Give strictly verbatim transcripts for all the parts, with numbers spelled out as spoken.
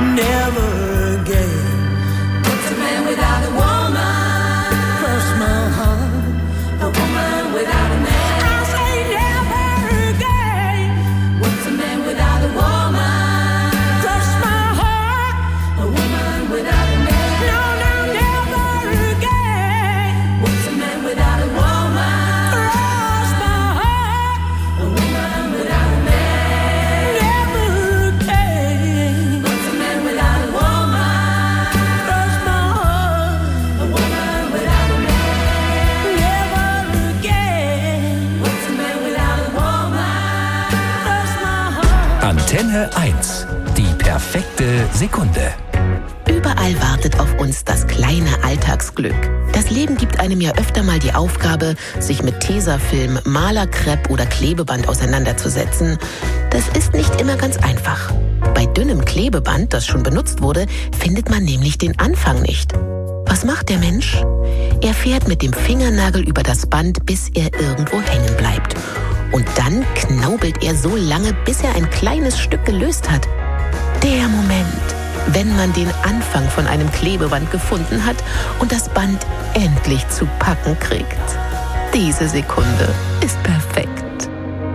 never again. What's a man without a woman? Cross my heart. A woman without a man. I say never again. What's a man without a woman? Cross my heart. A woman without a man. No, no, never again. What's a man without a woman? Cross my heart. A woman without a man. Never again. What's a man without a woman? Cross my heart. A woman without a man. Never again. What's a man without a woman? Cross my heart. Antenne eins. Die perfekte Sekunde. Überall wartet auf uns das kleine Alltagsglück. Das Leben gibt einem ja öfter mal die Aufgabe, sich mit Tesafilm, Malerkrepp oder Klebeband auseinanderzusetzen. Das ist nicht immer ganz einfach. Bei dünnem Klebeband, das schon benutzt wurde, findet man nämlich den Anfang nicht. Was macht der Mensch? Er fährt mit dem Fingernagel über das Band, bis er irgendwo hängen bleibt. Und dann knaubelt er so lange, bis er ein kleines Stück gelöst hat. Der Moment, wenn man den Anfang von einem Klebeband gefunden hat und das Band endlich zu packen kriegt. Diese Sekunde ist perfekt.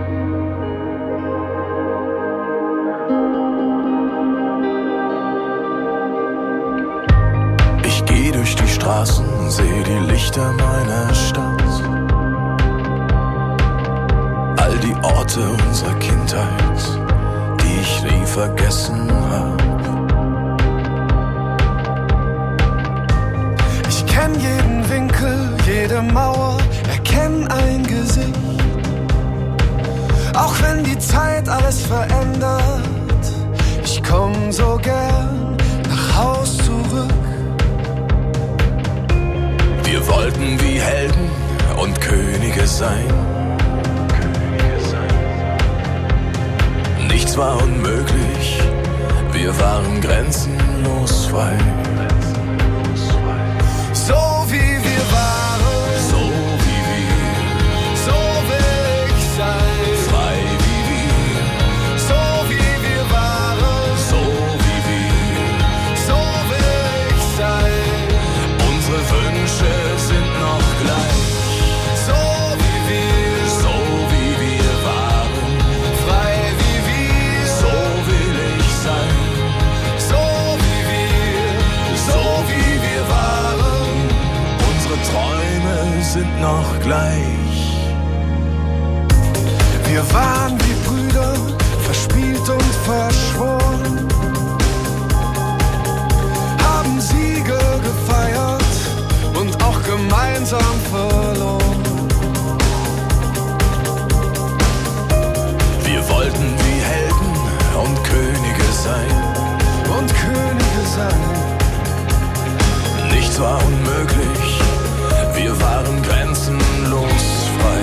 Ich geh durch die Straßen, seh die Lichter meiner Stadt. All die Orte unserer Kindheit, die ich nie vergessen hab. Ich kenn jeden Winkel, jede Mauer, erkenn ein Gesicht. Auch wenn die Zeit alles verändert, ich komm so gern nach Haus zurück. Wir wollten wie Helden und Könige sein. Nichts war unmöglich, wir waren grenzenlos frei. So wie wir waren, so wie wir, so will ich sein. Frei wie wir, so wie wir waren, so wie wir, so will ich sein. Unsere Wünsche sind noch gleich. So wie wir, so wie wir waren. Frei wie wir, so will ich sein. So wie wir, so wie wir waren. Unsere Träume sind noch gleich. Wir waren wie Brüder, verspielt und verschworen. Haben Siege gefeiert und auch gemeinsam verloren. Wir wollten wie Helden und Könige sein. Und Könige sein. Nichts war unmöglich, wir waren grenzenlos frei.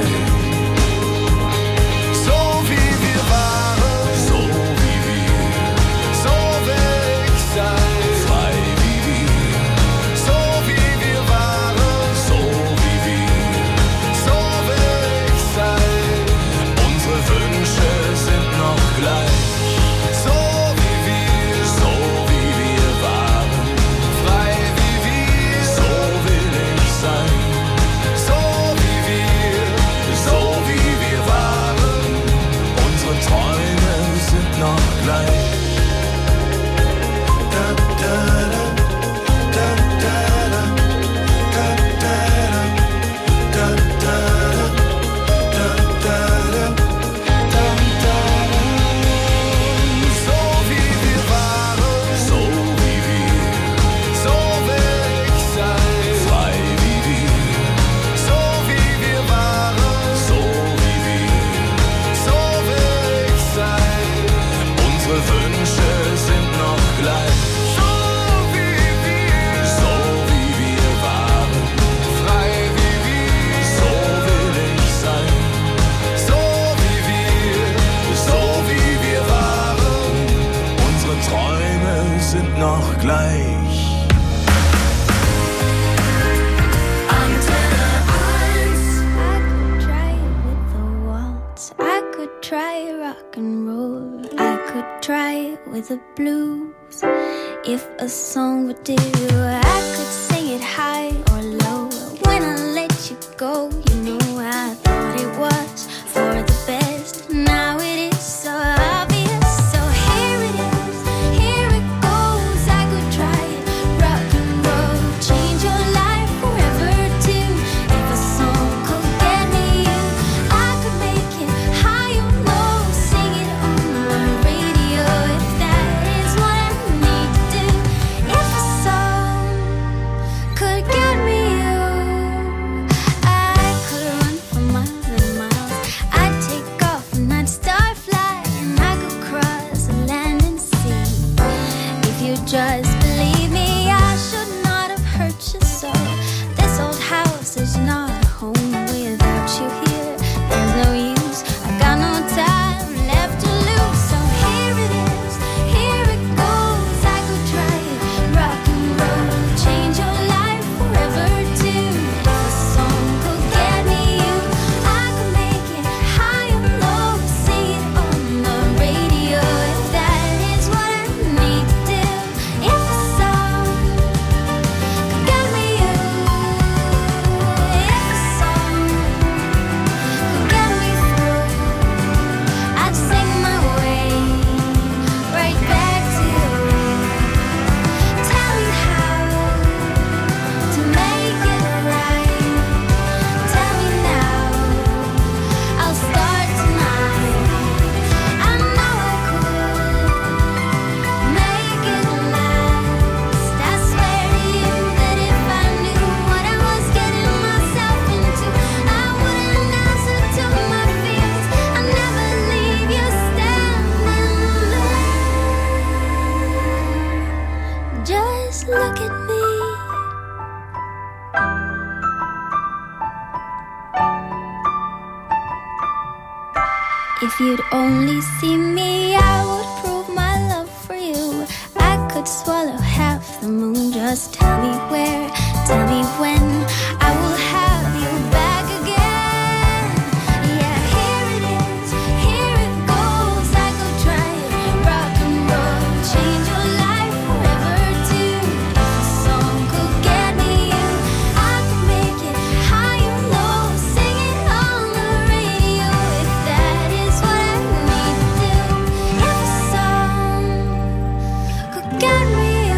So wie wir waren, so wie wir, so will ich sein. Frei wie wir, so wie wir waren, so wie wir, so will ich sein. Unsere Wünsche sind noch gleich. So wie wir, so wie wir waren. Frei wie wir, so will ich sein. So wie wir, so wie wir waren. Unsere Träume sind noch gleich. Da, da, da, da, da, da, da, da, da, da, da, da. So wie wir waren, so wie wir, so will ich sein. Frei wie wir, so wie wir waren, so wie wir, so will ich sein. Unsere Wünsche sind noch gleich. So wie wir, so wie wir waren. Frei wie wir, so will ich sein. So wie wir, so wie wir waren. Unsere Träume sind noch gleich. Antenne eins. I could try with the waltz, I could try rock and roll, I could try with the blues. If a song would do, I could sing it high or low. When I let you go, you know I thought it was for the best. Now it is so obvious. So here it is, here it goes. I could try it, rock and roll, change your life forever too. If a song could get me you, I could make it high or low, sing it on the radio. If that is what I need to do. If a song could get me you, I could run for miles and miles. I'd take off and I'd start flying. I could cross the land and sea. If you just believe me, I should not have hurt you so. This old house is not a home without you here. There's no use, I got no time left to lose. So here it is, here it goes. I could try it, rock and roll, change your life forever too. If a song could get me you, I could make it high or low, sing it on the radio. If that is what I need to do. If a song could get me you, if a song could get me through, I'd sing my way right back to you. Tell me how to make it right. Tell me now, I'll start tonight. I know I could make it last. I swear to you that if I knew what I was getting myself into, I wouldn't answer to my fears. I'd never leave you standing there. Just look at me. If you'd only see me, I would prove my love for you. I could swallow half the moon. Just tell me where, tell me when. I will have you back again. Yeah, here it is, here it goes. I could try it, rock and roll, change your life forever too. If a song could get me you, I could make it high or low, sing it on the radio. If that is what I need to do. If a song could get me you.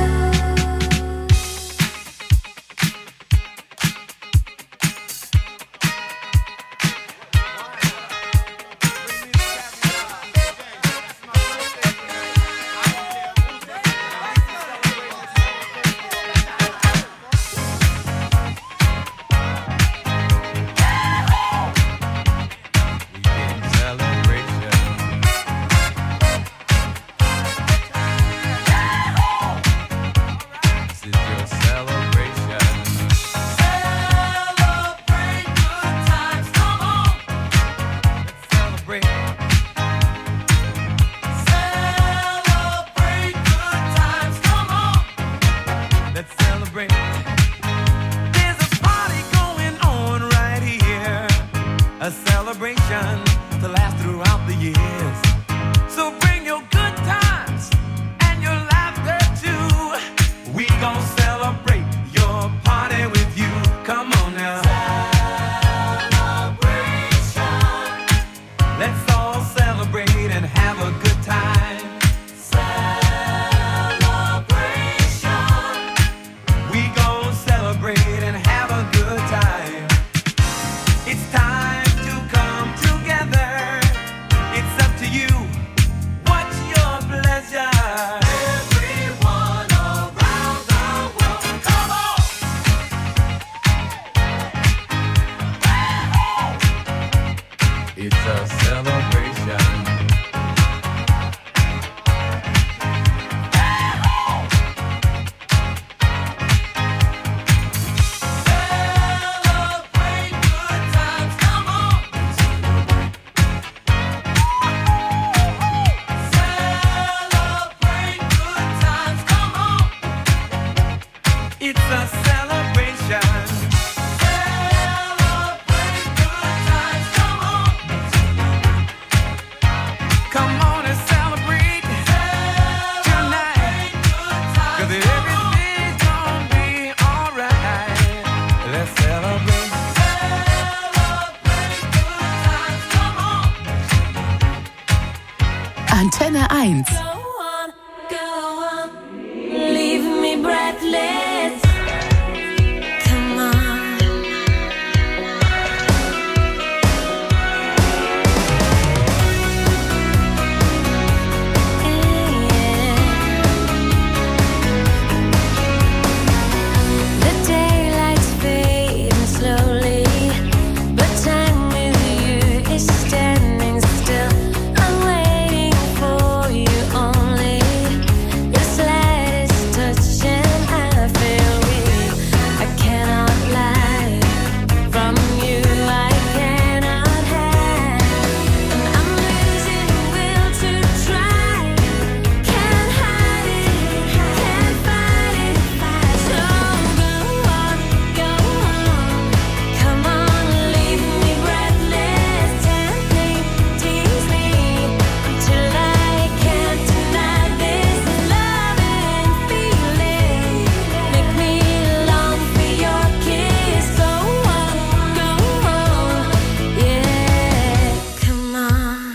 A celebration to last throughout the years. So bring your good times and your laughter too. We gon' celebrate your party with you. Come on now. Celebration. Let's all celebrate and have a good time. Celebration. We gon' celebrate and have a good time. It's time to come together. It's up to you. What's your pleasure? Everyone around the world, come on! It's a celebration. Celebrate good times, come on! Celebrate good times, come on! It's a celebration. Celebrate good times, come on! Come on and celebrate. 'cause everything's gonna be alright. Let's celebrate. Celebrate good times, come on. Antenne eins. Go on, go on, leave me breathless. Come on. The daylight's fading slowly, but time with you is standing still. I'm waiting for you only. Your slightest touch and I feel weak. I cannot lie from you. I cannot hide, and I'm losing will to try. Can't hide it, can't fight it. So go on, go on, come on, leave me breathless. Tempt me, tease me until I can't deny this love and feeling. Make me long for your kiss. Go on, go on, yeah, come on,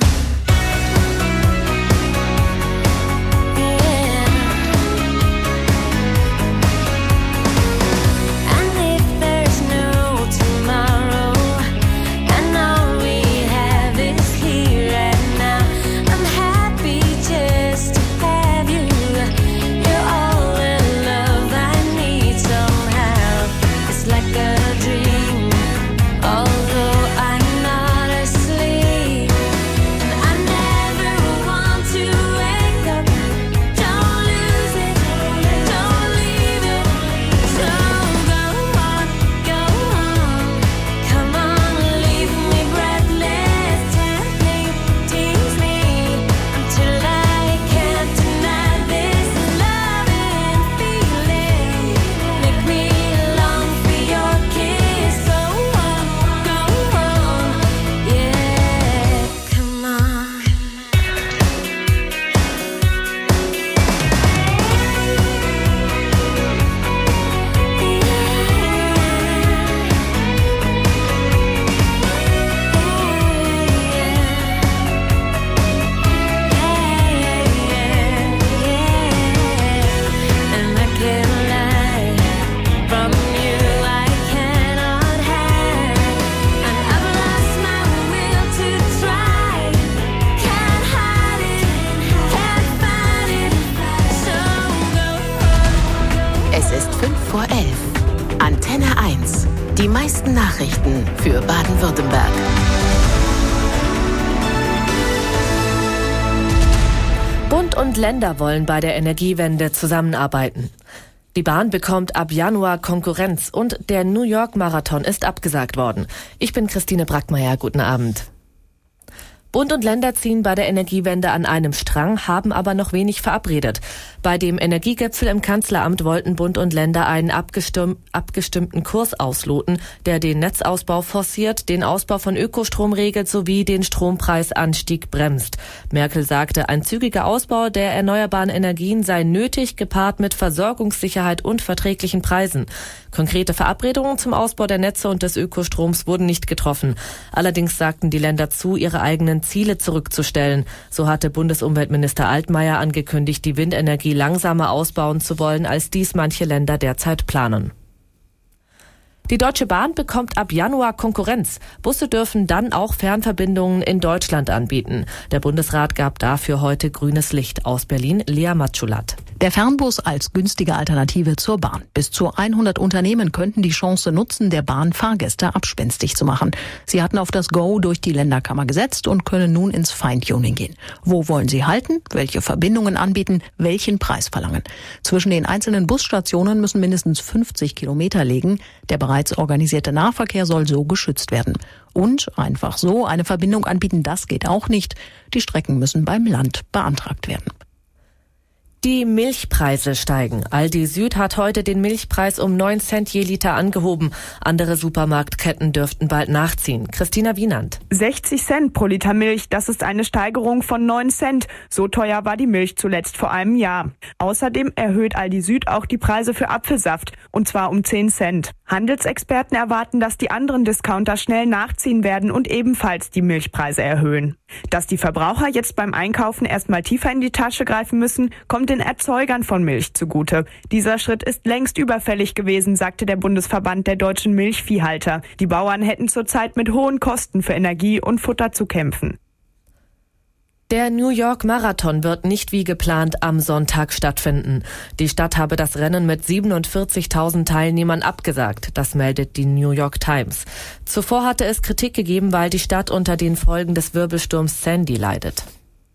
yeah. And if there's no tomorrow, and all we have is here and now, I'm happy just to have you. You're all the love I need somehow. It's like a dream, although I'm not asleep. And I never want to wake up. Don't lose it, don't leave it. So go on, go on, come on, leave me breathless. Tempt me, tease me until I can't deny this love and feeling. Make me long for your kiss. Go on, go on, yeah, come on. And I can't lie from you, I cannot hide, and I've lost my will to try. Can't hide it, can't fight it. So go on. Es ist fünf vor elf. Antenne eins. Die meisten Nachrichten für Baden-Württemberg. Bund und Länder wollen bei der Energiewende zusammenarbeiten. Die Bahn bekommt ab Januar Konkurrenz und der New York Marathon ist abgesagt worden. Ich bin Christine Brackmeier, guten Abend. Bund und Länder ziehen bei der Energiewende an einem Strang, haben aber noch wenig verabredet. Bei dem Energiegipfel im Kanzleramt wollten Bund und Länder einen abgestimm- abgestimmten Kurs ausloten, der den Netzausbau forciert, den Ausbau von Ökostrom regelt sowie den Strompreisanstieg bremst. Merkel sagte, ein zügiger Ausbau der erneuerbaren Energien sei nötig, gepaart mit Versorgungssicherheit und verträglichen Preisen. Konkrete Verabredungen zum Ausbau der Netze und des Ökostroms wurden nicht getroffen. Allerdings sagten die Länder zu, ihre eigenen Ziele zurückzustellen. So hatte Bundesumweltminister Altmaier angekündigt, die Windenergie langsamer ausbauen zu wollen, als dies manche Länder derzeit planen. Die Deutsche Bahn bekommt ab Januar Konkurrenz. Busse dürfen dann auch Fernverbindungen in Deutschland anbieten. Der Bundesrat gab dafür heute grünes Licht. Aus Berlin, Lea Matschulat. Der Fernbus als günstige Alternative zur Bahn. Bis zu hundert Unternehmen könnten die Chance nutzen, der Bahn Fahrgäste abspenstig zu machen. Sie hatten auf das Go durch die Länderkammer gesetzt und können nun ins Feintuning gehen. Wo wollen sie halten? Welche Verbindungen anbieten? Welchen Preis verlangen? Zwischen den einzelnen Busstationen müssen mindestens fünfzig Kilometer liegen. Der bereits organisierte Nahverkehr soll so geschützt werden. Und einfach so eine Verbindung anbieten, das geht auch nicht. Die Strecken müssen beim Land beantragt werden. Die Milchpreise steigen. Aldi Süd hat heute den Milchpreis um neun Cent je Liter angehoben. Andere Supermarktketten dürften bald nachziehen. Christina Wienand. sechzig Cent pro Liter Milch, das ist eine Steigerung von neun Cent. So teuer war die Milch zuletzt vor einem Jahr. Außerdem erhöht Aldi Süd auch die Preise für Apfelsaft, und zwar um zehn Cent. Handelsexperten erwarten, dass die anderen Discounter schnell nachziehen werden und ebenfalls die Milchpreise erhöhen. Dass die Verbraucher jetzt beim Einkaufen erstmal tiefer in die Tasche greifen müssen, kommt den Erzeugern von Milch zugute. Dieser Schritt ist längst überfällig gewesen, sagte der Bundesverband der deutschen Milchviehhalter. Die Bauern hätten zurzeit mit hohen Kosten für Energie und Futter zu kämpfen. Der New York Marathon wird nicht wie geplant am Sonntag stattfinden. Die Stadt habe das Rennen mit siebenundvierzigtausend Teilnehmern abgesagt, das meldet die New York Times. Zuvor hatte es Kritik gegeben, weil die Stadt unter den Folgen des Wirbelsturms Sandy leidet.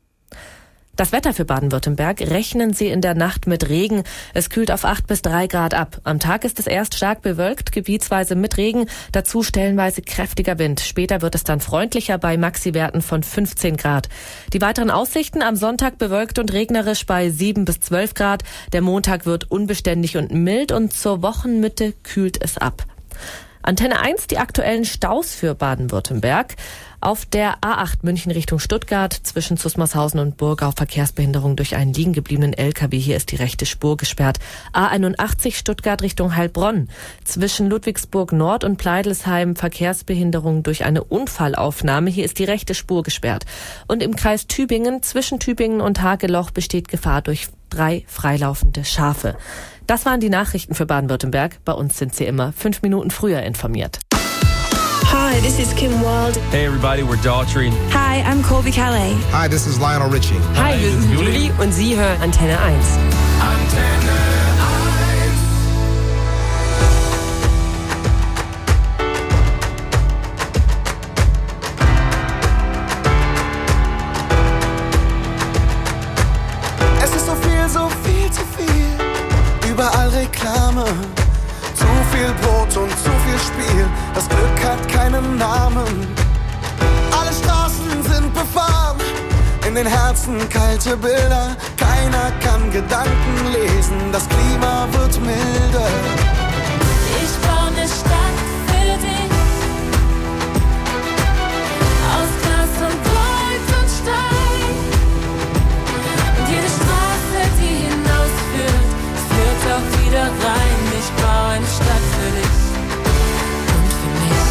Das Wetter für Baden-Württemberg: rechnen Sie in der Nacht mit Regen. Es kühlt auf acht bis drei Grad ab. Am Tag ist es erst stark bewölkt, gebietsweise mit Regen, dazu stellenweise kräftiger Wind. Später wird es dann freundlicher bei Maxi-Werten von fünfzehn Grad. Die weiteren Aussichten: am Sonntag bewölkt und regnerisch bei sieben bis zwölf Grad. Der Montag wird unbeständig und mild und zur Wochenmitte kühlt es ab. Antenne eins, die aktuellen Staus für Baden-Württemberg. Auf der A acht München Richtung Stuttgart zwischen Zusmarshausen und Burgau Verkehrsbehinderung durch einen liegen gebliebenen L K W. Hier ist die rechte Spur gesperrt. A einundachtzig Stuttgart Richtung Heilbronn. Zwischen Ludwigsburg Nord und Pleidelsheim Verkehrsbehinderung durch eine Unfallaufnahme. Hier ist die rechte Spur gesperrt. Und im Kreis Tübingen zwischen Tübingen und Hageloch besteht Gefahr durch drei freilaufende Schafe. Das waren die Nachrichten für Baden-Württemberg. Bei uns sind Sie immer fünf Minuten früher informiert. Hi, this is Kim Wilde. Hey everybody, we're Daughtry. Hi, I'm Colby Calais. Hi, this is Lionel Richie. Hi, wir sind Juli und Sie hören Antenne eins. Antenne eins. Es ist so viel, so viel zu viel. Überall Reklame. Zu viel Brot und zu viel Spiel. Das Glück hat keinen Namen. Alle Straßen sind befahren. In den Herzen kalte Bilder. Keiner kann Gedanken lesen. Das Klima wird milder. Ich baue eine Stadt für dich. Aus Glas und Gold und Stein. Und jede Straße, die hinausführt, führt auch wieder rein. Ich baue eine Stadt für dich und für mich.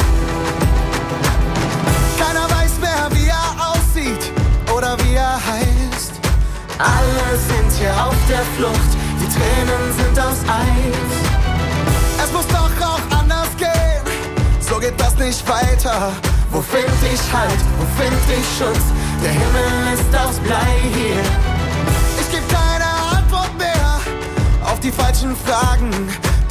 Keiner weiß mehr, wie er aussieht oder wie er heißt. Alle sind hier auf der Flucht, die Tränen sind aus Eis. Es muss doch auch anders gehen, so geht das nicht weiter. Wo find ich Halt, wo find ich Schutz? Der Himmel ist aus Blei hier. Ich geb keine Antwort mehr auf die falschen Fragen.